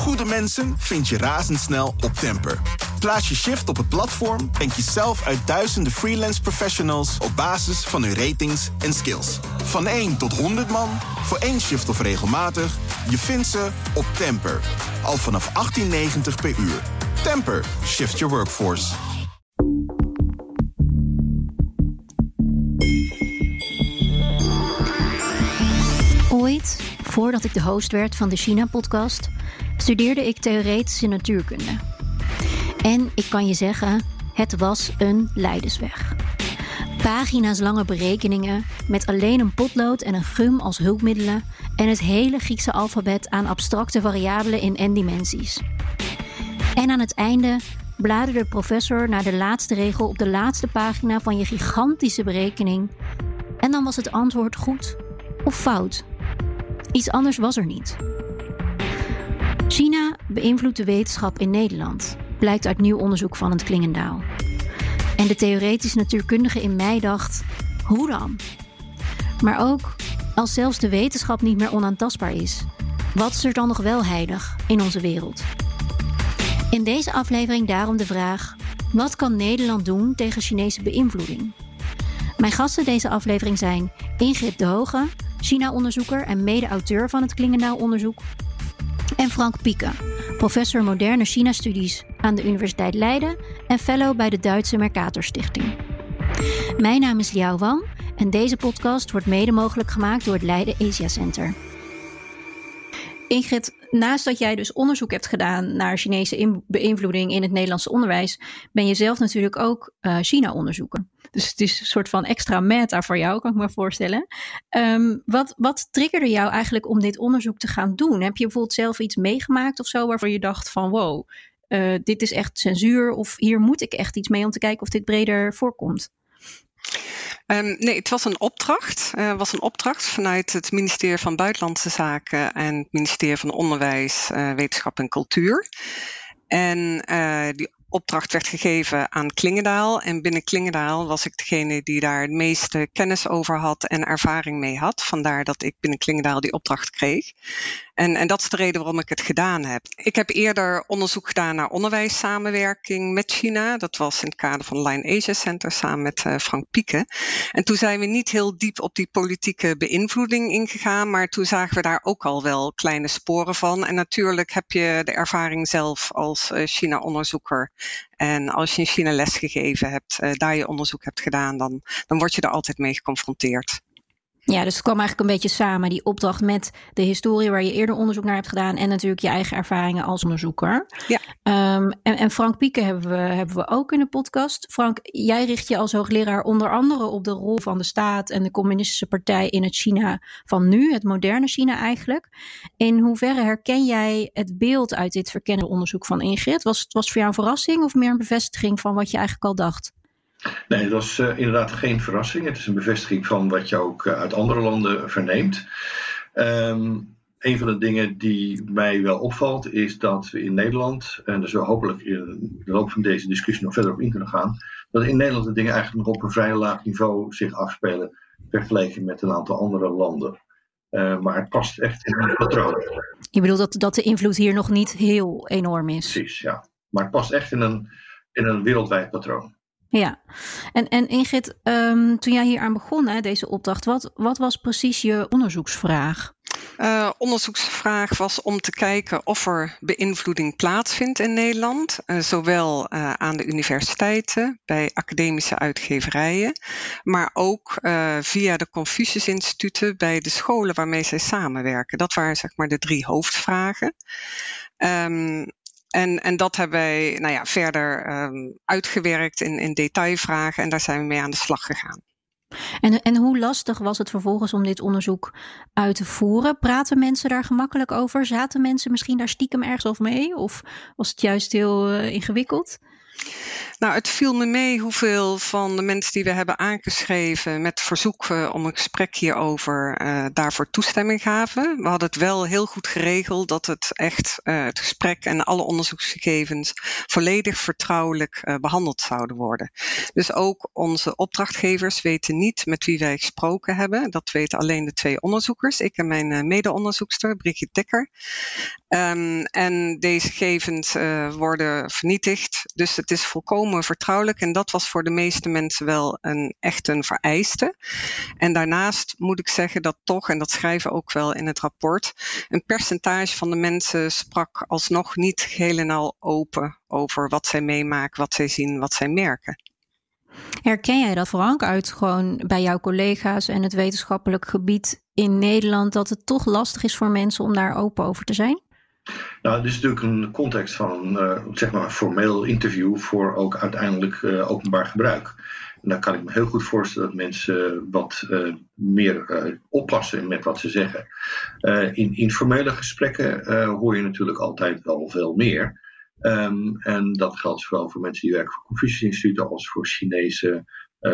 Goede mensen vind je razendsnel op Temper. Plaats je shift op het platform en kies zelf uit duizenden freelance professionals op basis van hun ratings en skills. Van 1 tot 100 man, voor 1 shift of regelmatig, je vindt ze op Temper. Al vanaf $18,90 per uur. Temper, shift your workforce. Ooit, voordat ik de host werd van de China-podcast, studeerde ik theoretische natuurkunde. En ik kan je zeggen, het was een lijdensweg. Pagina's lange berekeningen met alleen een potlood en een gum als hulpmiddelen en het hele Griekse alfabet aan abstracte variabelen in n-dimensies. En aan het einde bladerde de professor naar de laatste regel op de laatste pagina van je gigantische berekening. En dan was het antwoord goed of fout. Iets anders was er niet. China beïnvloedt de wetenschap in Nederland, blijkt uit nieuw onderzoek van het Klingendaal. En de theoretisch natuurkundige in mij dacht, hoe dan? Maar ook, als zelfs de wetenschap niet meer onaantastbaar is, wat is er dan nog wel heilig in onze wereld? In deze aflevering daarom de vraag, wat kan Nederland doen tegen Chinese beïnvloeding? Mijn gasten deze aflevering zijn Ingrid de Hooge, China-onderzoeker en mede-auteur van het Klingendaal-onderzoek, en Frank Pieke, professor moderne China-studies aan de Universiteit Leiden en fellow bij de Duitse Mercator Stichting. Mijn naam is Liao Wang en deze podcast wordt mede mogelijk gemaakt door het Leiden Asia Center. Ingrid, naast dat jij dus onderzoek hebt gedaan naar Chinese beïnvloeding in het Nederlandse onderwijs, ben je zelf natuurlijk ook China-onderzoeker. Dus het is een soort van extra meta voor jou, kan ik me voorstellen. Wat triggerde jou eigenlijk om dit onderzoek te gaan doen? Heb je bijvoorbeeld zelf iets meegemaakt of zo waarvan je dacht van wow, dit is echt censuur of hier moet ik echt iets mee om te kijken of dit breder voorkomt? Nee, het was een opdracht vanuit het ministerie van Buitenlandse Zaken en het ministerie van Onderwijs, Wetenschap en Cultuur. En die opdracht werd gegeven aan Klingendaal. En binnen Klingendaal was ik degene die daar het meeste kennis over had en ervaring mee had. Vandaar dat ik binnen Klingendaal die opdracht kreeg. En dat is de reden waarom ik het gedaan heb. Ik heb eerder onderzoek gedaan naar onderwijssamenwerking met China. Dat was in het kader van Line Asia Center samen met Frank Pieke. En toen zijn we niet heel diep op die politieke beïnvloeding ingegaan. Maar toen zagen we daar ook al wel kleine sporen van. En natuurlijk heb je de ervaring zelf als China-onderzoeker. En als je in China lesgegeven hebt, daar je onderzoek hebt gedaan, dan word je er altijd mee geconfronteerd. Ja, dus het kwam eigenlijk een beetje samen, die opdracht met de historie waar je eerder onderzoek naar hebt gedaan en natuurlijk je eigen ervaringen als onderzoeker. Ja. En Frank Pieke hebben we ook in de podcast. Frank, jij richt je als hoogleraar onder andere op de rol van de staat en de communistische partij in het China van nu, het moderne China eigenlijk. In hoeverre herken jij het beeld uit dit verkennende onderzoek van Ingrid? Was het voor jou een verrassing of meer een bevestiging van wat je eigenlijk al dacht? Nee, dat was inderdaad geen verrassing. Het is een bevestiging van wat je ook uit andere landen verneemt. Een van de dingen die mij wel opvalt is dat we in Nederland, en daar zullen we hopelijk in de loop van deze discussie nog verder op in kunnen gaan, dat in Nederland de dingen eigenlijk nog op een vrij laag niveau zich afspelen vergeleken met een aantal andere landen. Maar het past echt in een patroon. Je bedoelt dat de invloed hier nog niet heel enorm is? Precies, ja. Maar het past echt in een wereldwijd patroon. Ja, en Ingrid, toen jij hier aan begon, deze opdracht, wat was precies je onderzoeksvraag? Onderzoeksvraag was om te kijken of er beïnvloeding plaatsvindt in Nederland. Zowel aan de universiteiten, bij academische uitgeverijen, maar ook via de Confucius-instituten bij de scholen waarmee zij samenwerken. Dat waren zeg maar de 3 hoofdvragen. En dat hebben wij verder uitgewerkt in detailvragen en daar zijn we mee aan de slag gegaan. En hoe lastig was het vervolgens om dit onderzoek uit te voeren? Praten mensen daar gemakkelijk over? Zaten mensen misschien daar stiekem ergens over mee? Of was het juist heel ingewikkeld? Nou, het viel me mee hoeveel van de mensen die we hebben aangeschreven met verzoek om een gesprek hierover daarvoor toestemming gaven. We hadden het wel heel goed geregeld dat het echt het gesprek en alle onderzoeksgegevens volledig vertrouwelijk behandeld zouden worden. Dus ook onze opdrachtgevers weten niet met wie wij gesproken hebben. Dat weten alleen de 2 onderzoekers, ik en mijn mede-onderzoekster Brigitte Dekker. En deze gegevens worden vernietigd. Dus het is volkomen vertrouwelijk. En dat was voor de meeste mensen wel echt een vereiste. En daarnaast moet ik zeggen dat toch, en dat schrijven we ook wel in het rapport, een percentage van de mensen sprak alsnog niet geheel en al open over wat zij meemaken, wat zij zien, wat zij merken. Herken jij dat, Frank, uit gewoon bij jouw collega's en het wetenschappelijk gebied in Nederland, dat het toch lastig is voor mensen om daar open over te zijn? Nou, dit is natuurlijk een context van een formeel interview voor ook uiteindelijk openbaar gebruik. En dan kan ik me heel goed voorstellen dat mensen wat meer oppassen met wat ze zeggen. In informele gesprekken hoor je natuurlijk altijd wel veel meer. En dat geldt zowel voor mensen die werken voor Confucius-instituten als voor Chinese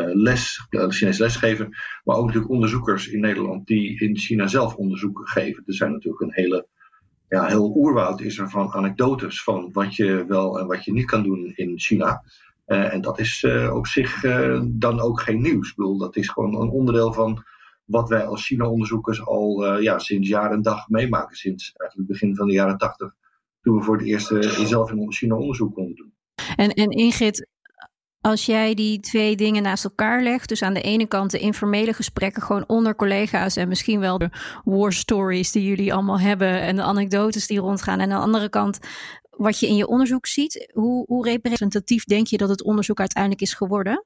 lesgeven. Maar ook natuurlijk onderzoekers in Nederland die in China zelf onderzoeken geven. Er zijn natuurlijk een heel oerwoud is er van anekdotes van wat je wel en wat je niet kan doen in China. En dat is op zich dan ook geen nieuws. Ik bedoel, dat is gewoon een onderdeel van wat wij als China-onderzoekers al sinds jaar en dag meemaken. Sinds eigenlijk het begin van de jaren 80, toen we voor het eerst zelf in China onderzoek konden doen. En Ingrid, als jij die 2 dingen naast elkaar legt, dus aan de ene kant de informele gesprekken gewoon onder collega's en misschien wel de war stories die jullie allemaal hebben en de anekdotes die rondgaan, en aan de andere kant wat je in je onderzoek ziet, hoe representatief denk je dat het onderzoek uiteindelijk is geworden?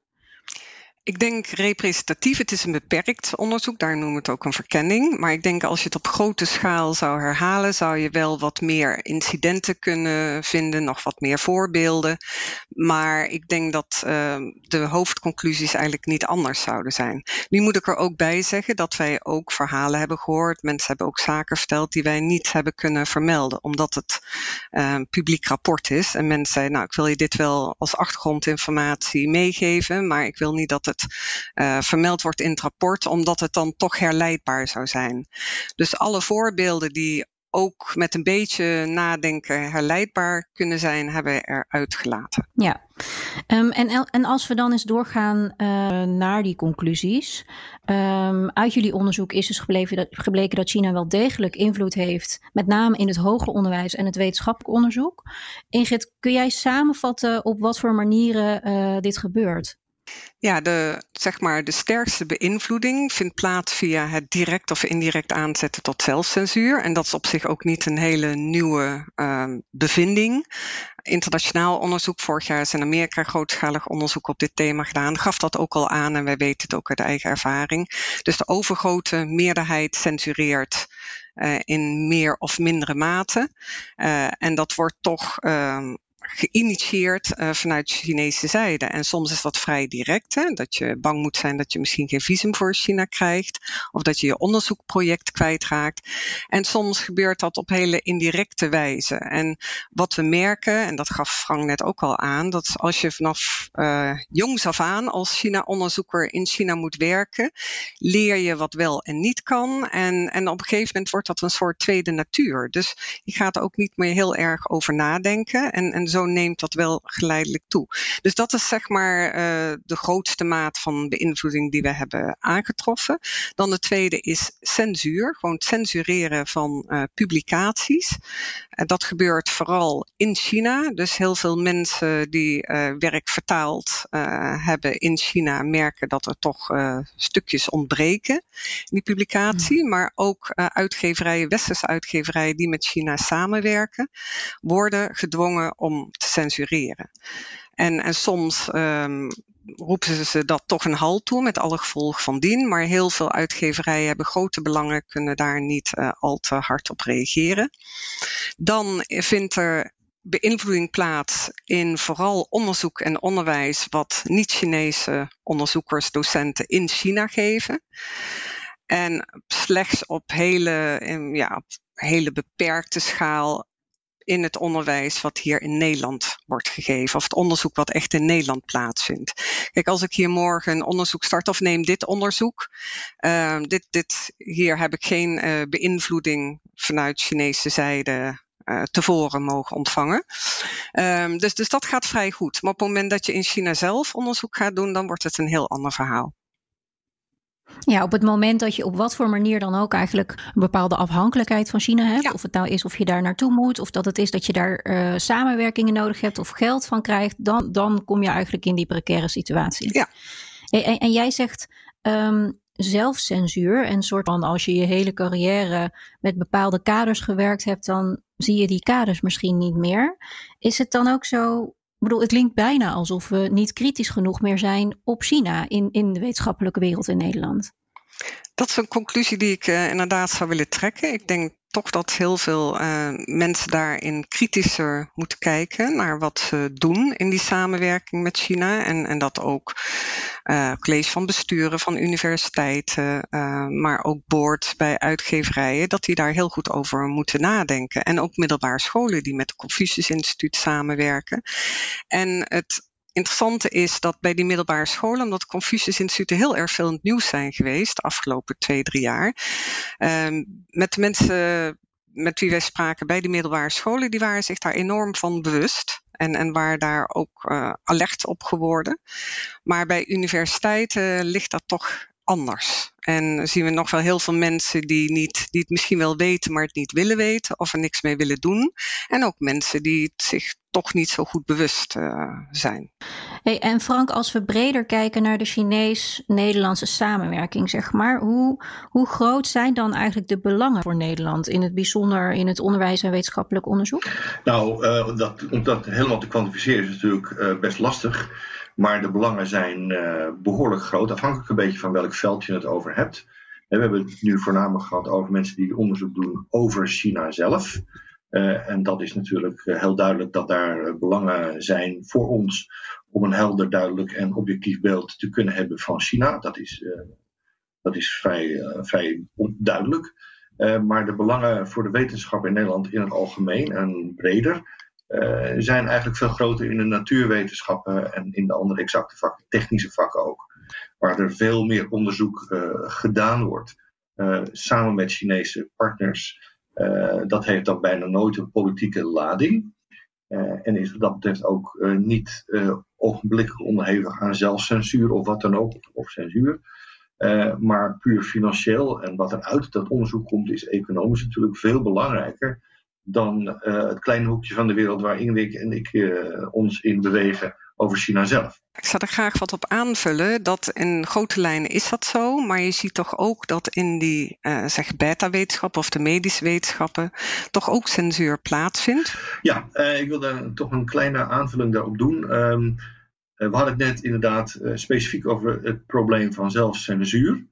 Ik denk representatief, het is een beperkt onderzoek, daar noemen we het ook een verkenning. Maar ik denk als je het op grote schaal zou herhalen, zou je wel wat meer incidenten kunnen vinden, nog wat meer voorbeelden. Maar ik denk dat de hoofdconclusies eigenlijk niet anders zouden zijn. Nu moet ik er ook bij zeggen dat wij ook verhalen hebben gehoord. Mensen hebben ook zaken verteld die wij niet hebben kunnen vermelden, omdat het publiek rapport is. En mensen zeiden, nou, ik wil je dit wel als achtergrondinformatie meegeven, maar ik wil niet dat het vermeld wordt in het rapport, omdat het dan toch herleidbaar zou zijn. Dus alle voorbeelden die ook met een beetje nadenken herleidbaar kunnen zijn, hebben we eruit gelaten. Ja, en als we dan eens doorgaan naar die conclusies. Uit jullie onderzoek is dus gebleken dat China wel degelijk invloed heeft, met name in het hoger onderwijs en het wetenschappelijk onderzoek. Ingrid, kun jij samenvatten op wat voor manieren dit gebeurt? Ja, de sterkste beïnvloeding vindt plaats via het direct of indirect aanzetten tot zelfcensuur. En dat is op zich ook niet een hele nieuwe bevinding. Internationaal onderzoek, vorig jaar is in Amerika grootschalig onderzoek op dit thema gedaan, gaf dat ook al aan en wij weten het ook uit eigen ervaring. Dus de overgrote meerderheid censureert in meer of mindere mate. En dat wordt toch geïnitieerd vanuit de Chinese zijde. En soms is dat vrij direct, hè? Dat je bang moet zijn dat je misschien geen visum voor China krijgt, of dat je je onderzoekproject kwijtraakt. En soms gebeurt dat op hele indirecte wijze. En wat we merken, en dat gaf Frank net ook al aan, dat als je vanaf jongs af aan als China-onderzoeker in China moet werken, leer je wat wel en niet kan. En op een gegeven moment wordt dat een soort tweede natuur. Dus je gaat er ook niet meer heel erg over nadenken. En zo neemt dat wel geleidelijk toe. Dus dat is de grootste maat van beïnvloeding die we hebben aangetroffen. Dan de tweede is censuur. Gewoon het censureren van publicaties. Dat gebeurt vooral in China. Dus heel veel mensen die werk vertaald hebben in China merken dat er toch stukjes ontbreken in die publicatie. Maar ook uitgeverijen, westerse uitgeverijen die met China samenwerken, worden gedwongen om te censureren. En soms roepen ze dat toch een halt toe met alle gevolgen van dien. Maar heel veel uitgeverijen hebben grote belangen, kunnen daar niet al te hard op reageren. Dan vindt er beïnvloeding plaats in vooral onderzoek en onderwijs wat niet-Chinese onderzoekers, docenten in China geven. En slechts op hele beperkte schaal in het onderwijs wat hier in Nederland wordt gegeven. Of het onderzoek wat echt in Nederland plaatsvindt. Kijk, als ik hier morgen een onderzoek start of neem dit onderzoek. Hier heb ik geen beïnvloeding vanuit Chinese zijde tevoren mogen ontvangen. Dus dat gaat vrij goed. Maar op het moment dat je in China zelf onderzoek gaat doen, dan wordt het een heel ander verhaal. Ja, op het moment dat je op wat voor manier dan ook eigenlijk een bepaalde afhankelijkheid van China hebt. Ja. Of het nou is of je daar naartoe moet. Of dat het is dat je daar samenwerkingen nodig hebt of geld van krijgt. Dan kom je eigenlijk in die precaire situatie. Ja. En jij zegt zelfcensuur. En soort van als je je hele carrière met bepaalde kaders gewerkt hebt. Dan zie je die kaders misschien niet meer. Is het dan ook zo... Ik bedoel, het klinkt bijna alsof we niet kritisch genoeg meer zijn op China in de wetenschappelijke wereld in Nederland. Dat is een conclusie die ik inderdaad zou willen trekken. Ik denk toch dat heel veel mensen daarin kritischer moeten kijken naar wat ze doen in die samenwerking met China. En dat ook college van besturen van universiteiten, maar ook board bij uitgeverijen, dat die daar heel goed over moeten nadenken. En ook middelbare scholen die met het Confucius Instituut samenwerken. En het interessante is dat bij die middelbare scholen, omdat Confucius Instituten heel erg veel in het nieuws zijn geweest de afgelopen 2-3 jaar, met de mensen met wie wij spraken bij die middelbare scholen, die waren zich daar enorm van bewust en waren daar ook alert op geworden. Maar bij universiteiten ligt dat toch anders. En zien we nog wel heel veel mensen die het misschien wel weten, maar het niet willen weten of er niks mee willen doen. En ook mensen die het zich toch niet zo goed bewust zijn. Hey, en Frank, als we breder kijken naar de Chinees-Nederlandse samenwerking, zeg maar, hoe groot zijn dan eigenlijk de belangen voor Nederland, in het bijzonder in het onderwijs en wetenschappelijk onderzoek? Nou, om dat helemaal te kwantificeren is natuurlijk best lastig. Maar de belangen zijn behoorlijk groot, afhankelijk een beetje van welk veld je het over hebt. En we hebben het nu voornamelijk gehad over mensen die onderzoek doen over China zelf. En dat is natuurlijk heel duidelijk dat daar belangen zijn voor ons om een helder, duidelijk en objectief beeld te kunnen hebben van China. Dat is vrij duidelijk. Maar de belangen voor de wetenschap in Nederland in het algemeen en breder zijn eigenlijk veel groter in de natuurwetenschappen en in de andere exacte vakken, technische vakken ook. Waar er veel meer onderzoek gedaan wordt samen met Chinese partners. Dat heeft dan bijna nooit een politieke lading. En is wat dat betreft ook niet ogenblikkelijk onderhevig aan zelfcensuur of wat dan ook, of censuur. Maar puur financieel en wat er uit dat onderzoek komt is economisch natuurlijk veel belangrijker dan het kleine hoekje van de wereld waar Ingrid en ik ons in bewegen over China zelf. Ik zou er graag wat op aanvullen. Dat in grote lijnen is dat zo. Maar je ziet toch ook dat in die beta-wetenschappen of de medische wetenschappen toch ook censuur plaatsvindt? Ja, ik wil daar toch een kleine aanvulling daarop doen. We hadden het net inderdaad specifiek over het probleem van zelfcensuur.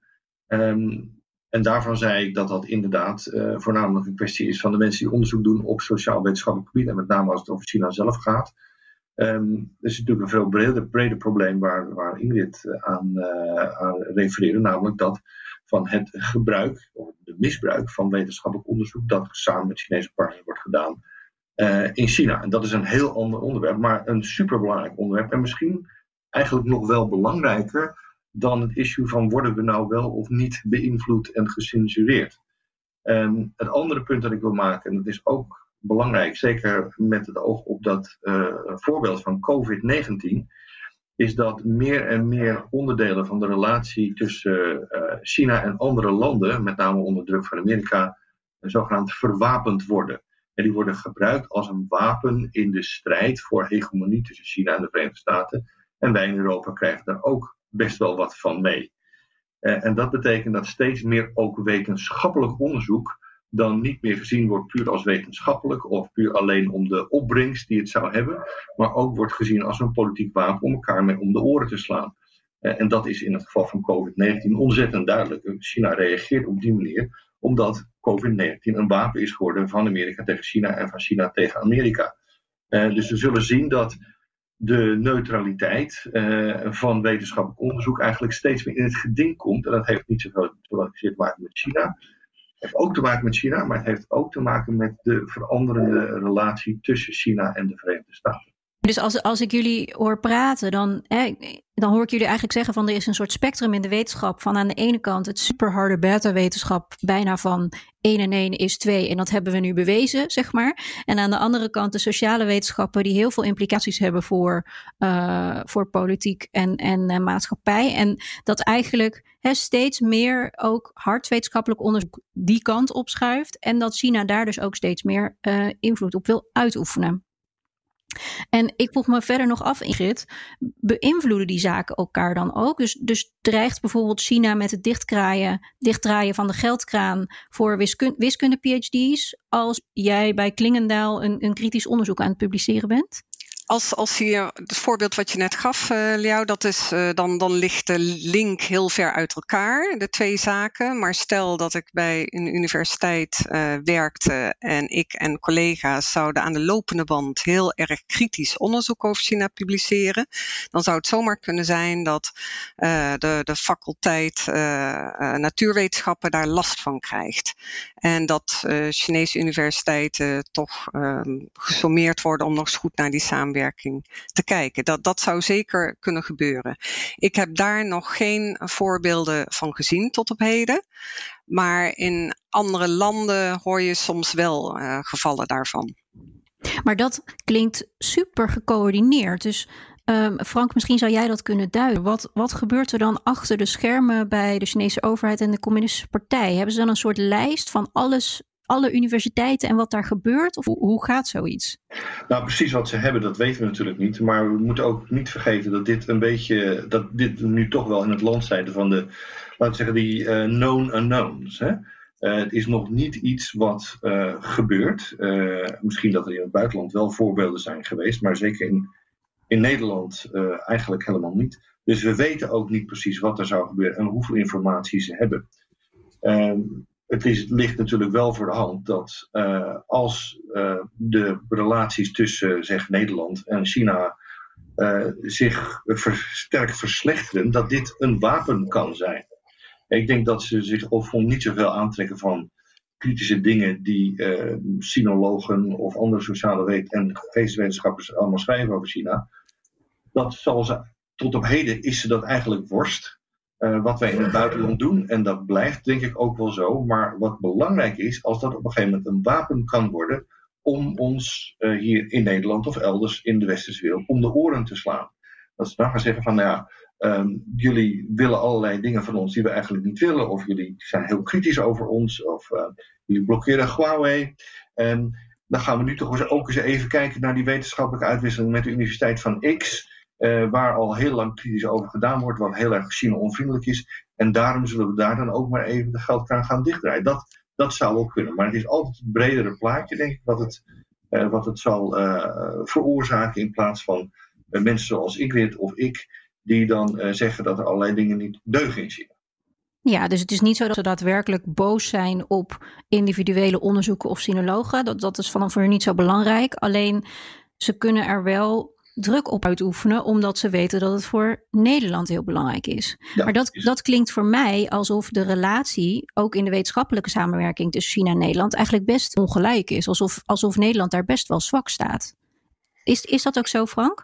En daarvan zei ik dat dat inderdaad voornamelijk een kwestie is van de mensen die onderzoek doen op sociaal-wetenschappelijk gebied. En met name als het over China zelf gaat. Er is natuurlijk een veel breder probleem waar Ingrid aan refereerde. Namelijk dat van het gebruik, of de misbruik van wetenschappelijk onderzoek dat samen met Chinese partners wordt gedaan in China. En dat is een heel ander onderwerp, maar een superbelangrijk onderwerp. En misschien eigenlijk nog wel belangrijker dan het issue van worden we nou wel of niet beïnvloed en gecensureerd. Het andere punt dat ik wil maken, en dat is ook belangrijk, zeker met het oog op dat voorbeeld van COVID-19, is dat meer en meer onderdelen van de relatie tussen China en andere landen, met name onder druk van Amerika, zogenaamd verwapend worden. En die worden gebruikt als een wapen in de strijd voor hegemonie tussen China en de Verenigde Staten. En wij in Europa krijgen daar ook best wel wat van mee. En dat betekent dat steeds meer ook wetenschappelijk onderzoek dan niet meer gezien wordt puur als wetenschappelijk of puur alleen om de opbrengst die het zou hebben, maar ook wordt gezien als een politiek wapen om elkaar mee om de oren te slaan. En dat is in het geval van COVID-19 ontzettend duidelijk. China reageert op die manier omdat COVID-19 een wapen is geworden van Amerika tegen China en van China tegen Amerika. Dus we zullen zien dat de neutraliteit van wetenschappelijk onderzoek eigenlijk steeds meer in het geding komt. En dat heeft niet zoveel te maken met China. heeft ook te maken met China, maar het heeft ook te maken met de veranderende relatie tussen China en de Verenigde Staten. Dus als ik jullie hoor praten, dan hoor ik jullie eigenlijk zeggen van er is een soort spectrum in de wetenschap van aan de ene kant het superharde beta-wetenschap bijna van 1 en 1 is 2 en dat hebben we nu bewezen, zeg maar. En aan de andere kant de sociale wetenschappen die heel veel implicaties hebben voor politiek en maatschappij. En dat eigenlijk steeds meer ook hard wetenschappelijk onderzoek die kant op schuift en dat China daar dus ook steeds meer invloed op wil uitoefenen. En ik vroeg me verder nog af, Ingrid, beïnvloeden die zaken elkaar dan ook? Dus dreigt bijvoorbeeld China met het dichtdraaien van de geldkraan voor wiskunde-PhD's als jij bij Klingendaal een kritisch onderzoek aan het publiceren bent? Als je het voorbeeld wat je net gaf, Liao, dat is, dan ligt de link heel ver uit elkaar, de twee zaken. Maar stel dat ik bij een universiteit werkte en ik en collega's zouden aan de lopende band heel erg kritisch onderzoek over China publiceren, dan zou het zomaar kunnen zijn dat de faculteit natuurwetenschappen daar last van krijgt. En dat Chinese universiteiten toch gesommeerd worden om nog eens goed naar die samenwerking te kijken. Dat zou zeker kunnen gebeuren. Ik heb daar nog geen voorbeelden van gezien tot op heden. Maar in andere landen hoor je soms wel gevallen daarvan. Maar dat klinkt super gecoördineerd. Dus Frank, misschien zou jij dat kunnen duiden. Wat gebeurt er dan achter de schermen bij de Chinese overheid en de Communistische Partij? Hebben ze dan een soort lijst van alle universiteiten en wat daar gebeurt? Of hoe gaat zoiets? Nou, precies wat ze hebben, dat weten we natuurlijk niet. Maar we moeten ook niet vergeten dat dit nu toch wel in het land zijde van de, laten we zeggen, die known unknowns. Hè? Het is nog niet iets wat gebeurt. Misschien dat er in het buitenland wel voorbeelden zijn geweest, maar zeker in Nederland eigenlijk helemaal niet. Dus we weten ook niet precies wat er zou gebeuren en hoeveel informatie ze hebben. Het ligt natuurlijk wel voor de hand dat als de relaties tussen zeg Nederland en China zich sterk verslechteren, dat dit een wapen kan zijn. Ik denk dat ze zich niet zoveel aantrekken van kritische dingen die sinologen of andere sociale en geesteswetenschappers allemaal schrijven over China. Tot op heden is ze dat eigenlijk worst. Wat wij in het buitenland doen, en dat blijft denk ik ook wel zo, maar wat belangrijk is, als dat op een gegeven moment een wapen kan worden om ons hier in Nederland of elders in de westerse wereld om de oren te slaan. Dat ze dan gaan zeggen van, jullie willen allerlei dingen van ons die we eigenlijk niet willen, of jullie zijn heel kritisch over ons, of jullie blokkeren Huawei. Dan gaan we nu toch ook eens even kijken naar die wetenschappelijke uitwisseling met de Universiteit van X, waar al heel lang kritisch over gedaan wordt, wat heel erg China-onvriendelijk is. En daarom zullen we daar dan ook maar even de geldkraan gaan dichtdraaien. Dat zou ook kunnen. Maar het is altijd het bredere plaatje, denk ik, wat het zal veroorzaken in plaats van mensen zoals Ingrid of ik, die dan zeggen dat er allerlei dingen niet deugen in China. Ja, dus het is niet zo dat ze daadwerkelijk boos zijn op individuele onderzoeken of sinologen. Dat is voor hun niet zo belangrijk. Alleen ze kunnen er wel druk op uitoefenen, omdat ze weten dat het voor Nederland heel belangrijk is. Ja, maar dat klinkt voor mij alsof de relatie, ook in de wetenschappelijke samenwerking tussen China en Nederland, eigenlijk best ongelijk is. Alsof Nederland daar best wel zwak staat. Is dat ook zo, Frank?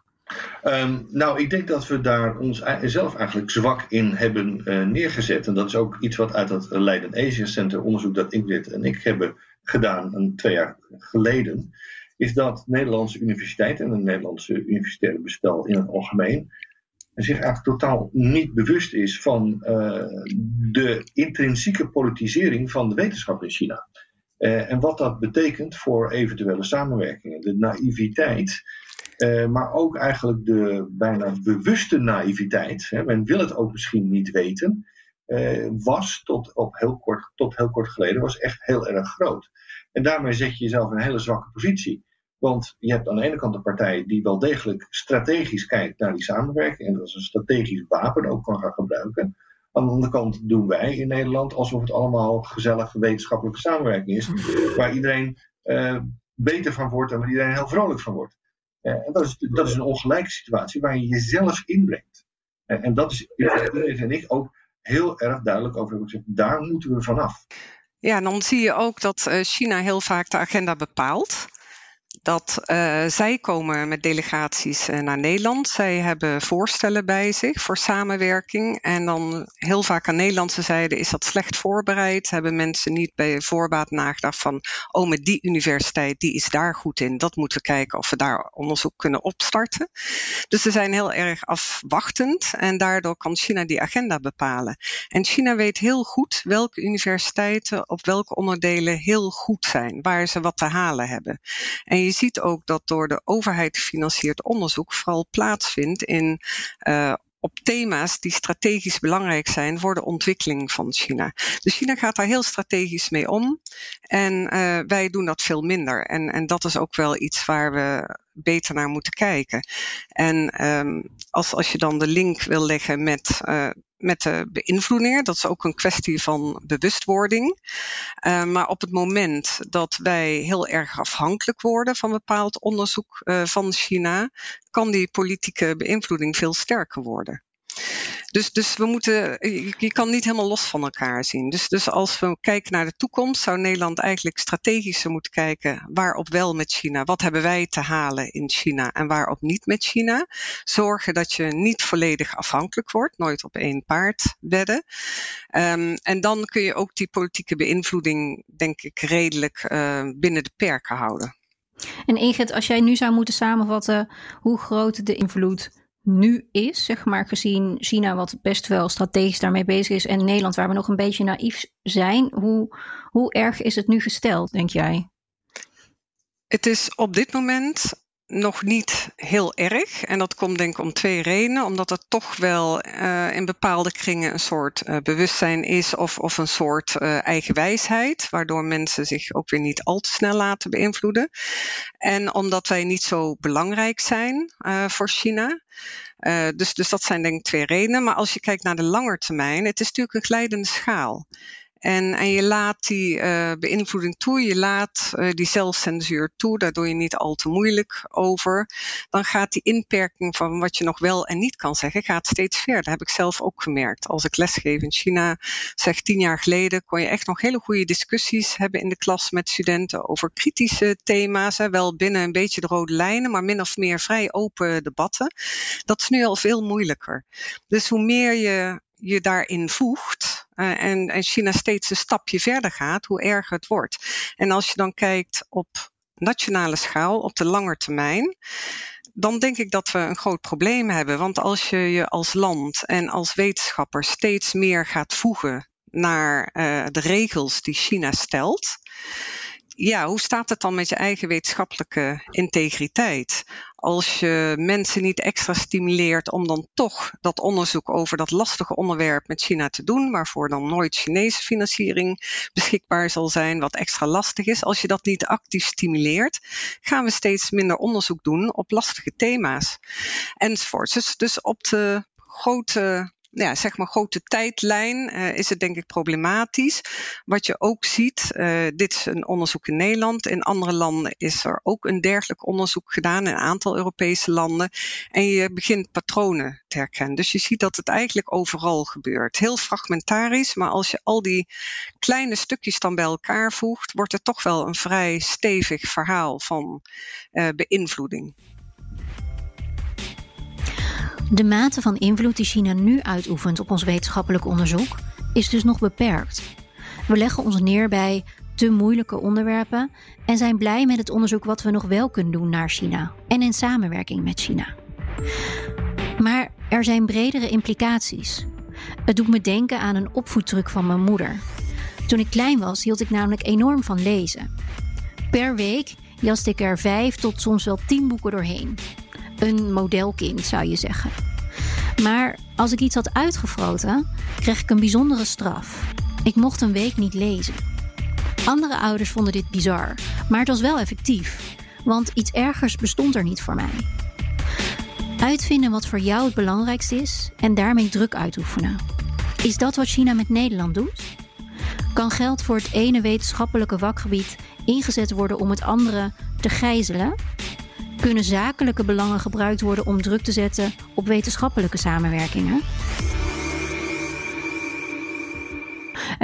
Ik denk dat we daar ons zelf eigenlijk zwak in hebben neergezet. En dat is ook iets wat uit het Leiden Asia Center onderzoek dat Ingrid en ik hebben gedaan 2 jaar geleden, is dat Nederlandse universiteiten en het Nederlandse universitaire bestel in het algemeen zich eigenlijk totaal niet bewust is van de intrinsieke politisering van de wetenschap in China. En wat dat betekent voor eventuele samenwerkingen. De naïviteit, maar ook eigenlijk de bijna bewuste naïviteit, men wil het ook misschien niet weten, was tot heel kort geleden was echt heel erg groot. En daarmee zet je jezelf in een hele zwakke positie. Want je hebt aan de ene kant een partij die wel degelijk strategisch kijkt naar die samenwerking en dat is een strategisch wapen ook kan gaan gebruiken. Aan de andere kant doen wij in Nederland alsof het allemaal gezellige wetenschappelijke samenwerking is, waar iedereen beter van wordt en waar iedereen heel vrolijk van wordt. En dat is een ongelijke situatie waar je jezelf inbrengt. En dat is Ingrid en ik ook heel erg duidelijk over hebben gezegd. Daar moeten we vanaf. Ja, dan zie je ook dat China heel vaak de agenda bepaalt. Dat zij komen met delegaties naar Nederland. Zij hebben voorstellen bij zich voor samenwerking. En dan heel vaak aan Nederlandse zijde is dat slecht voorbereid. Hebben mensen niet bij voorbaat nagedacht van... met die universiteit, die is daar goed in. Dat moeten we kijken of we daar onderzoek kunnen opstarten. Dus ze zijn heel erg afwachtend. En daardoor kan China die agenda bepalen. En China weet heel goed welke universiteiten op welke onderdelen heel goed zijn. Waar ze wat te halen hebben. En je ziet ook dat door de overheid gefinancierd onderzoek vooral plaatsvindt op thema's die strategisch belangrijk zijn voor de ontwikkeling van China. Dus China gaat daar heel strategisch mee om en wij doen dat veel minder. En dat is ook wel iets waar we beter naar moeten kijken. En als je dan de link wil leggen met de beïnvloedingen, dat is ook een kwestie van bewustwording. Maar op het moment dat wij heel erg afhankelijk worden van bepaald onderzoek van China, kan die politieke beïnvloeding veel sterker worden. Dus we moeten, je kan niet helemaal los van elkaar zien. Dus als we kijken naar de toekomst, zou Nederland eigenlijk strategischer moeten kijken waarop wel met China. Wat hebben wij te halen in China en waarop niet met China? Zorgen dat je niet volledig afhankelijk wordt, nooit op één paard wedden. En dan kun je ook die politieke beïnvloeding, denk ik, redelijk binnen de perken houden. En Ingrid, als jij nu zou moeten samenvatten hoe groot de invloed nu is, zeg maar, gezien China wat best wel strategisch daarmee bezig is en Nederland waar we nog een beetje naïef zijn, hoe erg is het nu gesteld, denk jij? Het is op dit moment nog niet heel erg. En dat komt denk ik om 2 redenen. Omdat er toch wel in bepaalde kringen een soort bewustzijn is of een soort eigenwijsheid. Waardoor mensen zich ook weer niet al te snel laten beïnvloeden. En omdat wij niet zo belangrijk zijn voor China. Dus dat zijn denk ik 2 redenen. Maar als je kijkt naar de lange termijn, het is natuurlijk een glijdende schaal. En je laat die beïnvloeding toe, je laat die zelfcensuur toe, daar doe je niet al te moeilijk over. Dan gaat die inperking van wat je nog wel en niet kan zeggen, gaat steeds verder. Dat heb ik zelf ook gemerkt. Als ik lesgeef in China, zeg 10 jaar geleden, kon je echt nog hele goede discussies hebben in de klas met studenten over kritische thema's. Wel binnen een beetje de rode lijnen, maar min of meer vrij open debatten. Dat is nu al veel moeilijker. Dus hoe meer je daarin voegt en China steeds een stapje verder gaat, hoe erger het wordt. En als je dan kijkt op nationale schaal, op de lange termijn, dan denk ik dat we een groot probleem hebben. Want als je je als land en als wetenschapper steeds meer gaat voegen naar de regels die China stelt, ja, hoe staat het dan met je eigen wetenschappelijke integriteit? Als je mensen niet extra stimuleert om dan toch dat onderzoek over dat lastige onderwerp met China te doen, waarvoor dan nooit Chinese financiering beschikbaar zal zijn, wat extra lastig is. Als je dat niet actief stimuleert, gaan we steeds minder onderzoek doen op lastige thema's enzovoort. Dus op de grote tijdlijn is het denk ik problematisch. Wat je ook ziet, dit is een onderzoek in Nederland. In andere landen is er ook een dergelijk onderzoek gedaan, in een aantal Europese landen. En je begint patronen te herkennen. Dus je ziet dat het eigenlijk overal gebeurt. Heel fragmentarisch, maar als je al die kleine stukjes dan bij elkaar voegt, wordt het toch wel een vrij stevig verhaal van beïnvloeding. De mate van invloed die China nu uitoefent op ons wetenschappelijk onderzoek is dus nog beperkt. We leggen ons neer bij te moeilijke onderwerpen en zijn blij met het onderzoek wat we nog wel kunnen doen naar China en in samenwerking met China. Maar er zijn bredere implicaties. Het doet me denken aan een opvoedtruc van mijn moeder. Toen ik klein was, hield ik namelijk enorm van lezen. Per week jaste ik er 5 tot soms wel 10 boeken doorheen. Een modelkind, zou je zeggen. Maar als ik iets had uitgefroten, kreeg ik een bijzondere straf. Ik mocht een week niet lezen. Andere ouders vonden dit bizar, maar het was wel effectief. Want iets ergers bestond er niet voor mij. Uitvinden wat voor jou het belangrijkste is en daarmee druk uitoefenen. Is dat wat China met Nederland doet? Kan geld voor het ene wetenschappelijke vakgebied ingezet worden om het andere te gijzelen? Kunnen zakelijke belangen gebruikt worden om druk te zetten op wetenschappelijke samenwerkingen?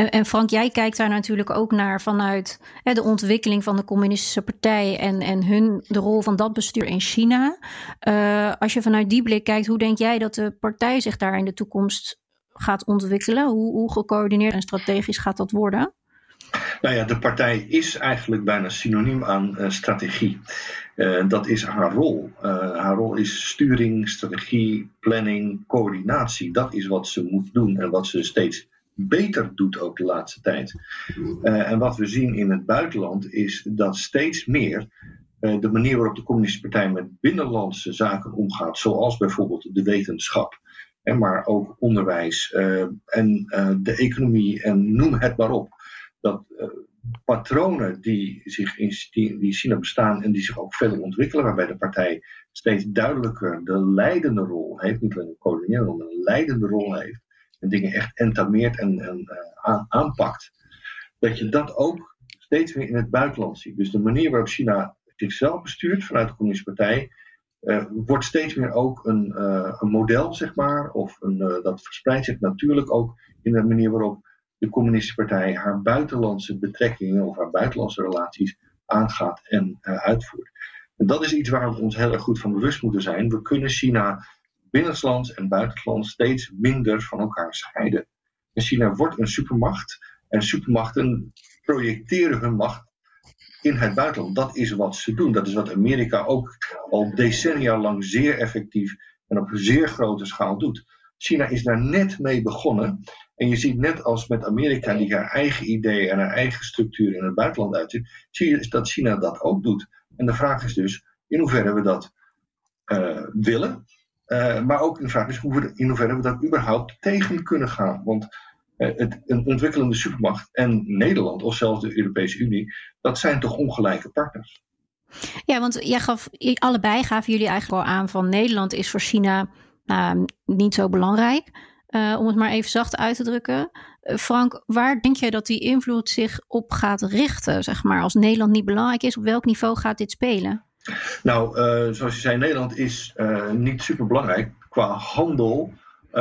En Frank, jij kijkt daar natuurlijk ook naar vanuit de ontwikkeling van de Communistische Partij en de rol van dat bestuur in China. Als je vanuit die blik kijkt, hoe denk jij dat de partij zich daar in de toekomst gaat ontwikkelen? Hoe gecoördineerd en strategisch gaat dat worden? Nou ja, de partij is eigenlijk bijna synoniem aan strategie. Dat is haar rol. Haar rol is sturing, strategie, planning, coördinatie. Dat is wat ze moet doen en wat ze steeds beter doet ook de laatste tijd. En wat we zien in het buitenland is dat steeds meer de manier waarop de Communistische Partij met binnenlandse zaken omgaat, zoals bijvoorbeeld de wetenschap, maar ook onderwijs en de economie en noem het maar op. Dat patronen die in China bestaan en die zich ook verder ontwikkelen, waarbij de partij steeds duidelijker de leidende rol heeft, niet alleen een coördinierende rol, maar een leidende rol heeft, en dingen echt entameert en aanpakt, dat je dat ook steeds meer in het buitenland ziet. Dus de manier waarop China zichzelf bestuurt vanuit de Communistische Partij wordt steeds meer ook een model, zeg maar, of dat verspreidt zich natuurlijk ook in de manier waarop de Communistische Partij haar buitenlandse betrekkingen of haar buitenlandse relaties aangaat en uitvoert. En dat is iets waar we ons heel erg goed van bewust moeten zijn. We kunnen China binnenlands en buitenlands steeds minder van elkaar scheiden. En China wordt een supermacht en supermachten projecteren hun macht in het buitenland. Dat is wat ze doen. Dat is wat Amerika ook al decennia lang zeer effectief en op een zeer grote schaal doet. China is daar net mee begonnen. En je ziet net als met Amerika, die haar eigen ideeën en haar eigen structuur in het buitenland uitzet, zie je dat China dat ook doet. En de vraag is dus in hoeverre we dat willen. Maar ook de vraag is in hoeverre we dat überhaupt tegen kunnen gaan. Want een ontwikkelende supermacht en Nederland, of zelfs de Europese Unie, dat zijn toch ongelijke partners. Ja, want allebei gaven jullie eigenlijk al aan van Nederland is voor China niet zo belangrijk. Om het maar even zacht uit te drukken. Frank, waar denk je dat die invloed zich op gaat richten? Zeg maar, als Nederland niet belangrijk is, op welk niveau gaat dit spelen? Nou, zoals je zei, Nederland is niet super belangrijk. Qua handel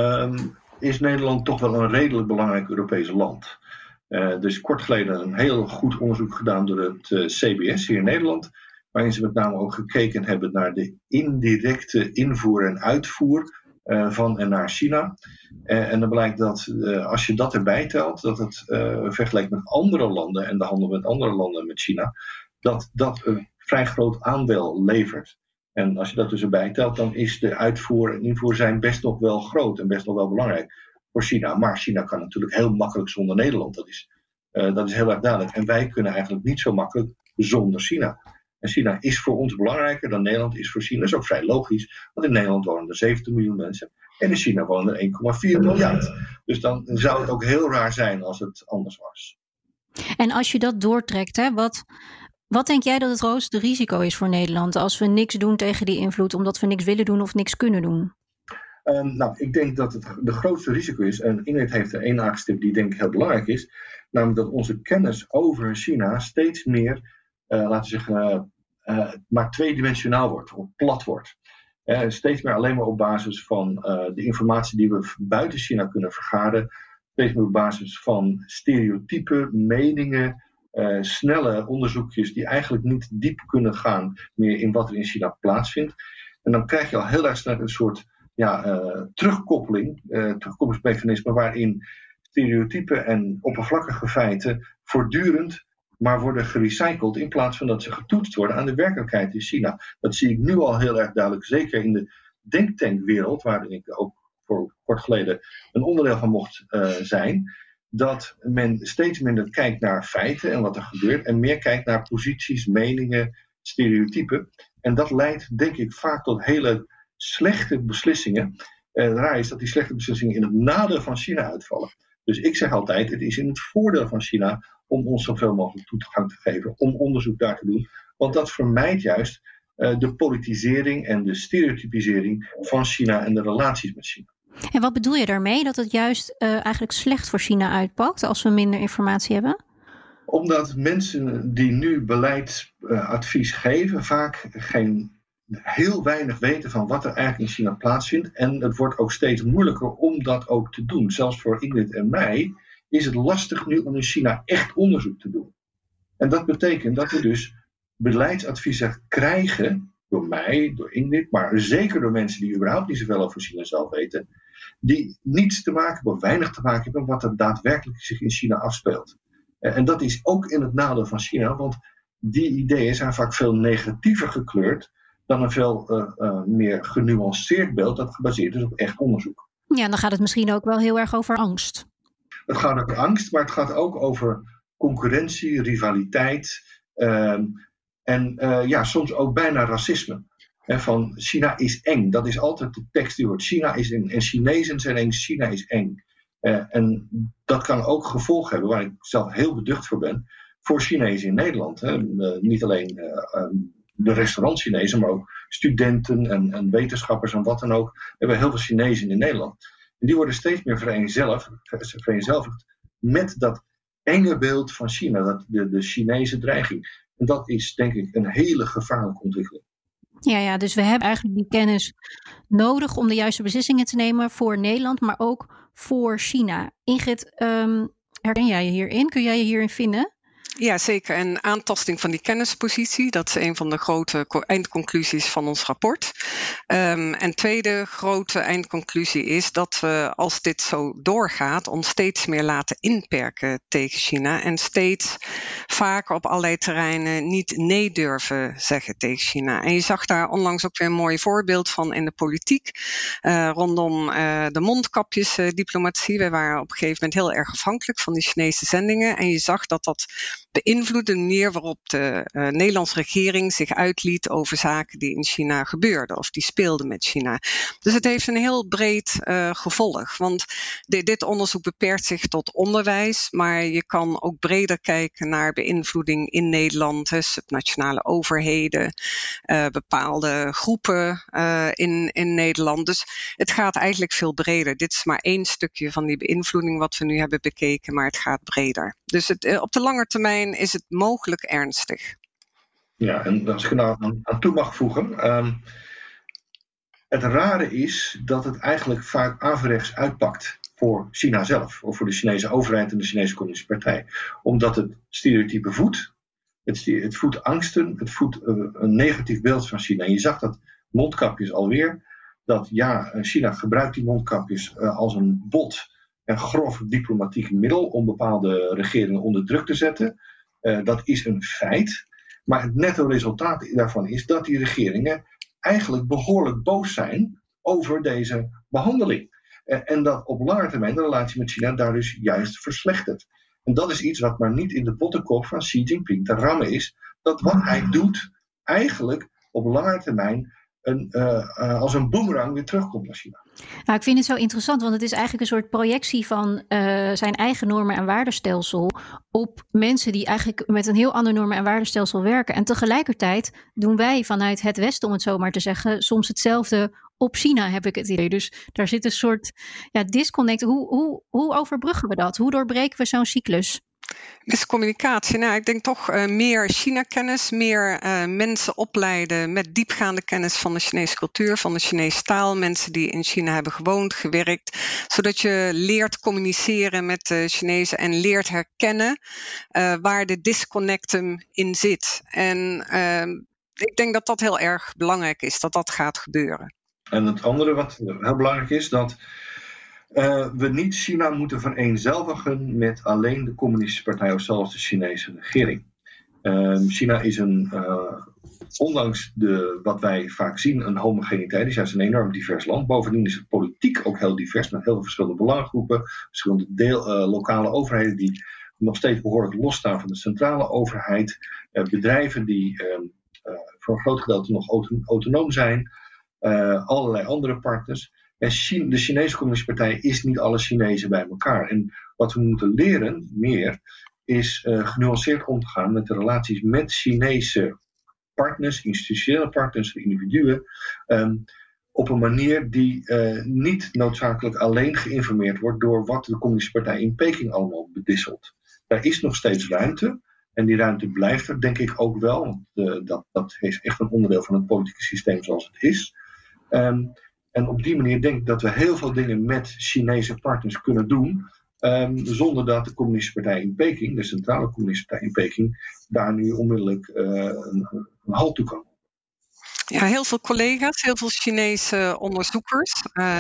is Nederland toch wel een redelijk belangrijk Europees land. Dus kort geleden een heel goed onderzoek gedaan door het CBS hier in Nederland, waarin ze met name ook gekeken hebben naar de indirecte invoer en uitvoer van en naar China. En dan blijkt dat als je dat erbij telt, dat het vergeleken met andere landen en de handel met andere landen met China, dat een vrij groot aandeel levert. En als je dat dus erbij telt, dan is de uitvoer en invoer zijn best nog wel groot en best nog wel belangrijk voor China. Maar China kan natuurlijk heel makkelijk zonder Nederland. Dat is heel erg duidelijk. En wij kunnen eigenlijk niet zo makkelijk zonder China. En China is voor ons belangrijker dan Nederland is voor China. Dat is ook vrij logisch, want in Nederland wonen er 70 miljoen mensen en in China wonen er 1,4 miljard. Dus dan zou het ook heel raar zijn als het anders was. En als je dat doortrekt, hè, wat denk jij dat het grootste risico is voor Nederland als we niks doen tegen die invloed, omdat we niks willen doen of niks kunnen doen? Nou, ik denk dat het de grootste risico is, en Ingrid heeft er één aangestipt die denk ik heel belangrijk is, namelijk dat onze kennis over China steeds meer, laten we zeggen, maar tweedimensionaal wordt, of plat wordt. Steeds meer alleen maar op basis van de informatie die we buiten China kunnen vergaren, steeds meer op basis van stereotypen, meningen, snelle onderzoekjes die eigenlijk niet diep kunnen gaan meer in wat er in China plaatsvindt. En dan krijg je al heel erg snel een soort terugkoppelingsmechanisme waarin stereotypen en oppervlakkige feiten voortdurend maar worden gerecycled in plaats van dat ze getoetst worden aan de werkelijkheid in China. Dat zie ik nu al heel erg duidelijk, zeker in de denktankwereld, waarin ik ook voor kort geleden een onderdeel van mocht zijn, dat men steeds minder kijkt naar feiten en wat er gebeurt en meer kijkt naar posities, meningen, stereotypen. En dat leidt, denk ik, vaak tot hele slechte beslissingen. Raar is dat die slechte beslissingen in het nadeel van China uitvallen. Dus ik zeg altijd, het is in het voordeel van China om ons zoveel mogelijk toegang te geven, om onderzoek daar te doen. Want dat vermijdt juist de politisering en de stereotypisering van China en de relaties met China. En wat bedoel je daarmee? Dat het juist eigenlijk slecht voor China uitpakt als we minder informatie hebben? Omdat mensen die nu beleidsadvies geven vaak heel weinig weten van wat er eigenlijk in China plaatsvindt. En het wordt ook steeds moeilijker om dat ook te doen. Zelfs voor Ingrid en mij is het lastig nu om in China echt onderzoek te doen. En dat betekent dat we dus beleidsadviezen krijgen, door mij, door Ingrid, maar zeker door mensen die überhaupt niet zoveel over China zelf weten, die niets te maken hebben, of weinig te maken hebben, met wat er daadwerkelijk zich in China afspeelt. En dat is ook in het nadeel van China, want die ideeën zijn vaak veel negatiever gekleurd dan een veel meer genuanceerd beeld dat gebaseerd is op echt onderzoek. Ja, dan gaat het misschien ook wel heel erg over angst. Het gaat over angst, maar het gaat ook over concurrentie, rivaliteit en soms ook bijna racisme. Van China is eng, dat is altijd de tekst die hoort. China is eng en Chinezen zijn eng, China is eng. En dat kan ook gevolgen hebben, waar ik zelf heel beducht voor ben, voor Chinezen in Nederland. Niet alleen de restaurant-Chinezen, maar ook studenten en wetenschappers en wat dan ook. We hebben heel veel Chinezen in Nederland. En die worden steeds meer vereenzelvigd met dat enge beeld van China, de Chinese dreiging. En dat is denk ik een hele gevaarlijke ontwikkeling. Ja, dus we hebben eigenlijk die kennis nodig om de juiste beslissingen te nemen voor Nederland, maar ook voor China. Ingrid, herken jij je hierin? Kun jij je hierin vinden? Ja, zeker. En aantasting van die kennispositie, dat is een van de grote eindconclusies van ons rapport. En tweede grote eindconclusie is dat we, als dit zo doorgaat, ons steeds meer laten inperken tegen China en steeds vaker op allerlei terreinen niet nee durven zeggen tegen China. En je zag daar onlangs ook weer een mooi voorbeeld van in de politiek, rondom de mondkapjesdiplomatie. We waren op een gegeven moment heel erg afhankelijk van die Chinese zendingen en je zag dat beïnvloedde de manier waarop de Nederlandse regering zich uitliet over zaken die in China gebeurden of die speelden met China. Dus het heeft een heel breed gevolg, want dit onderzoek beperkt zich tot onderwijs, maar je kan ook breder kijken naar beïnvloeding in Nederland, subnationale overheden, bepaalde groepen in Nederland. Dus het gaat eigenlijk veel breder. Dit is maar één stukje van die beïnvloeding wat we nu hebben bekeken, maar het gaat breder. Dus op de lange termijn is het mogelijk ernstig. Ja, en als ik er nou aan toe mag voegen. Het rare is dat het eigenlijk vaak averechts uitpakt voor China zelf. Of voor de Chinese overheid en de Chinese Communistische Partij. Omdat het stereotype voedt. Het voedt angsten. Het voedt een negatief beeld van China. En je zag dat mondkapjes alweer. Dat China gebruikt die mondkapjes als een bot en grof diplomatiek middel om bepaalde regeringen onder druk te zetten. Dat is een feit. Maar het netto resultaat daarvan is dat die regeringen eigenlijk behoorlijk boos zijn over deze behandeling. En dat op lange termijn de relatie met China daar dus juist verslechtert. En dat is iets wat maar niet in de bottenkop van Xi Jinping te rammen is. Dat wat hij doet eigenlijk op lange termijn als een boemerang weer terugkomt naar China. Nou, ik vind het zo interessant, want het is eigenlijk een soort projectie van zijn eigen normen- en waardestelsel op mensen die eigenlijk met een heel ander normen- en waardestelsel werken. En tegelijkertijd doen wij vanuit het Westen, om het zo maar te zeggen, soms hetzelfde op China, heb ik het idee. Dus daar zit een soort disconnect. Hoe overbruggen we dat? Hoe doorbreken we zo'n cyclus? Miscommunicatie. Nou, ik denk toch meer China-kennis, meer mensen opleiden met diepgaande kennis van de Chinese cultuur, van de Chinese taal, mensen die in China hebben gewoond, gewerkt, zodat je leert communiceren met de Chinezen en leert herkennen waar de disconnectum in zit. En ik denk dat dat heel erg belangrijk is, dat dat gaat gebeuren. En het andere wat heel belangrijk is, dat we niet China moeten vereenzelvigen met alleen de Communistische Partij of zelfs de Chinese regering. China is ondanks wat wij vaak zien, een homogeniteit. Het is een enorm divers land. Bovendien is het politiek ook heel divers, met heel veel verschillende belangengroepen, verschillende lokale overheden die nog steeds behoorlijk losstaan van de centrale overheid, bedrijven die voor een groot gedeelte nog autonoom zijn, allerlei andere partners. En de Chinese Communistische Partij is niet alle Chinezen bij elkaar. En wat we moeten leren meer is genuanceerd om te gaan met de relaties met Chinese partners, institutionele partners, individuen, op een manier die niet noodzakelijk alleen geïnformeerd wordt door wat de Communistische Partij in Peking allemaal bedisselt. Daar is nog steeds ruimte. En die ruimte blijft er, denk ik ook wel. Want dat is echt een onderdeel van het politieke systeem zoals het is. En op die manier denk ik dat we heel veel dingen met Chinese partners kunnen doen. Zonder dat de Communistische Partij in Peking, de centrale Communistische Partij in Peking, daar nu onmiddellijk een halt toe kan. Ja, heel veel collega's, heel veel Chinese onderzoekers,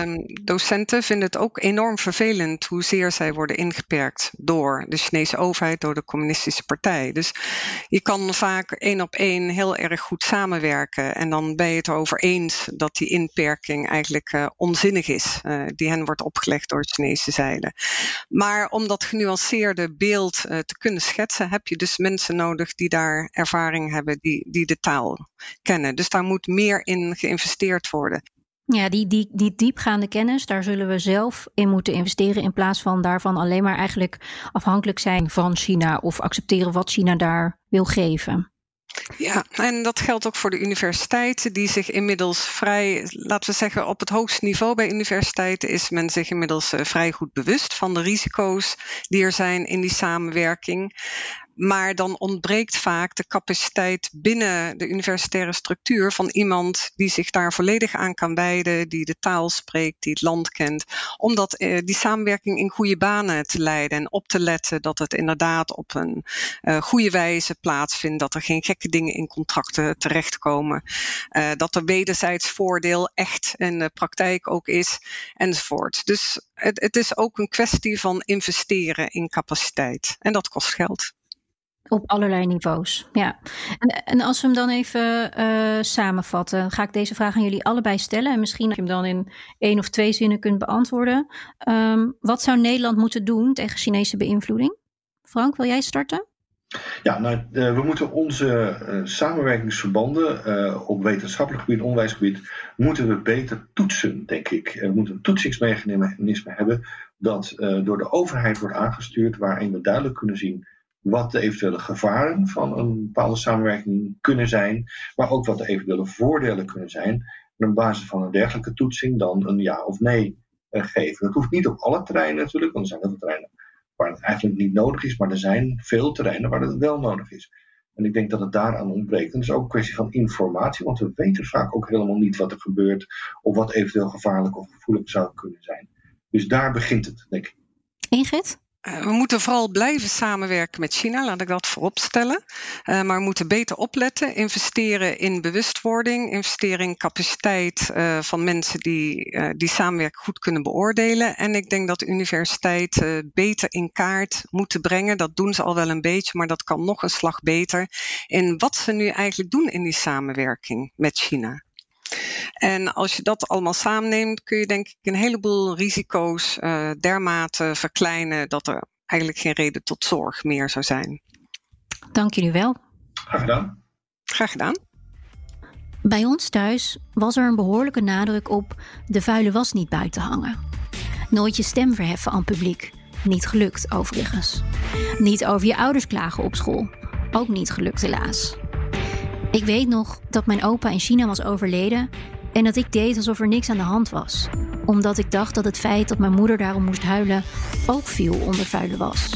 docenten vinden het ook enorm vervelend hoezeer zij worden ingeperkt door de Chinese overheid, door de Communistische Partij. Dus je kan vaak 1 op 1 heel erg goed samenwerken en dan ben je het erover eens dat die inperking eigenlijk onzinnig is, die hen wordt opgelegd door Chinese zijde. Maar om dat genuanceerde beeld te kunnen schetsen, heb je dus mensen nodig die daar ervaring hebben, die de taal kennen. Dus daar moet meer in geïnvesteerd worden. Ja, die diepgaande kennis, daar zullen we zelf in moeten investeren in plaats van daarvan alleen maar eigenlijk afhankelijk zijn van China of accepteren wat China daar wil geven. Ja, en dat geldt ook voor de universiteiten die zich inmiddels vrij, laten we zeggen op het hoogste niveau bij universiteiten is men zich inmiddels vrij goed bewust van de risico's die er zijn in die samenwerking. Maar dan ontbreekt vaak de capaciteit binnen de universitaire structuur van iemand die zich daar volledig aan kan wijden, die de taal spreekt, die het land kent, om die samenwerking in goede banen te leiden en op te letten dat het inderdaad op een goede wijze plaatsvindt, dat er geen gekke dingen in contracten terechtkomen, dat er wederzijds voordeel echt in de praktijk ook is, enzovoort. Dus het is ook een kwestie van investeren in capaciteit en dat kost geld. Op allerlei niveaus, ja. En als we hem dan even samenvatten, ga ik deze vraag aan jullie allebei stellen. En misschien dat je hem dan in 1 of 2 zinnen kunt beantwoorden. Wat zou Nederland moeten doen tegen Chinese beïnvloeding? Frank, wil jij starten? Ja, we moeten onze samenwerkingsverbanden op wetenschappelijk gebied, onderwijsgebied, moeten we beter toetsen, denk ik. We moeten een toetsingsmechanisme hebben dat door de overheid wordt aangestuurd, waarin we duidelijk kunnen zien wat de eventuele gevaren van een bepaalde samenwerking kunnen zijn, maar ook wat de eventuele voordelen kunnen zijn. En op basis van een dergelijke toetsing dan een ja of nee geven. Dat hoeft niet op alle terreinen natuurlijk, want er zijn heel veel terreinen waar het eigenlijk niet nodig is, maar er zijn veel terreinen waar het wel nodig is. En ik denk dat het daaraan ontbreekt. En het is ook een kwestie van informatie, want we weten vaak ook helemaal niet wat er gebeurt of wat eventueel gevaarlijk of gevoelig zou kunnen zijn. Dus daar begint het, denk ik. Ingrid? We moeten vooral blijven samenwerken met China, laat ik dat voorop stellen. Maar we moeten beter opletten, investeren in bewustwording, investeren in capaciteit van mensen die samenwerking goed kunnen beoordelen. En ik denk dat de universiteiten beter in kaart moeten brengen. Dat doen ze al wel een beetje, maar dat kan nog een slag beter in wat ze nu eigenlijk doen in die samenwerking met China. En als je dat allemaal samenneemt, kun je denk ik een heleboel risico's dermate verkleinen dat er eigenlijk geen reden tot zorg meer zou zijn. Dank jullie wel. Graag gedaan. Graag gedaan. Bij ons thuis was er een behoorlijke nadruk op de vuile was niet buiten hangen. Nooit je stem verheffen aan publiek. Niet gelukt overigens. Niet over je ouders klagen op school. Ook niet gelukt helaas. Ik weet nog dat mijn opa in China was overleden en dat ik deed alsof er niks aan de hand was. Omdat ik dacht dat het feit dat mijn moeder daarom moest huilen ook viel onder vuile was.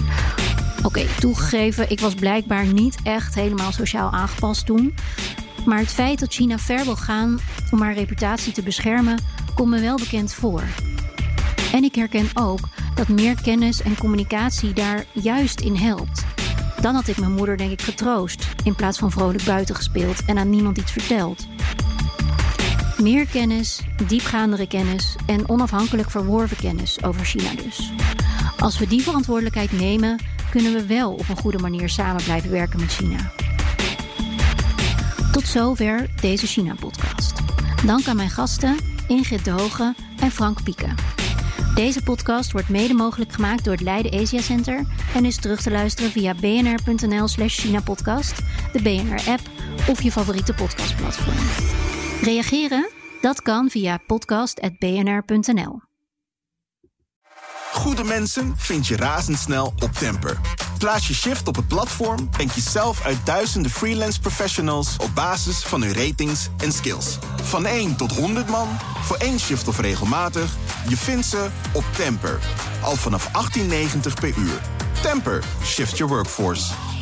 Oké, toegegeven, ik was blijkbaar niet echt helemaal sociaal aangepast toen. Maar het feit dat China ver wil gaan om haar reputatie te beschermen, komt me wel bekend voor. En ik herken ook dat meer kennis en communicatie daar juist in helpt. Dan had ik mijn moeder denk ik getroost, in plaats van vrolijk buiten gespeeld en aan niemand iets verteld. Meer kennis, diepgaandere kennis en onafhankelijk verworven kennis over China dus. Als we die verantwoordelijkheid nemen, kunnen we wel op een goede manier samen blijven werken met China. Tot zover deze China-podcast. Dank aan mijn gasten Ingrid de Hoge en Frank Pieke. Deze podcast wordt mede mogelijk gemaakt door het Leiden Asia Center en is terug te luisteren via bnr.nl/Chinapodcast, de BNR-app of je favoriete podcastplatform. Reageren? Dat kan via podcast@bnr.nl. Goede mensen vind je razendsnel op Temper. Plaats je shift op het platform en kies zelf uit duizenden freelance professionals op basis van hun ratings en skills. Van 1 tot 100 man, voor 1 shift of regelmatig, je vindt ze op Temper. Al vanaf 18,90 per uur. Temper, shift your workforce.